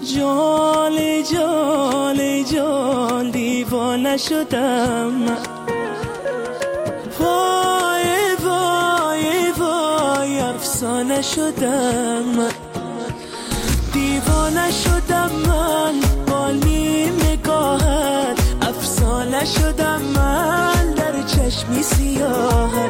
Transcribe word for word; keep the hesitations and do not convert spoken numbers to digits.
جال جال جال دیوانه شدم من، وای وای وای افسانه شدم من، دیوانه شدم من با نیم نگاهت، افسانه شدم من در چشمی سیاهت.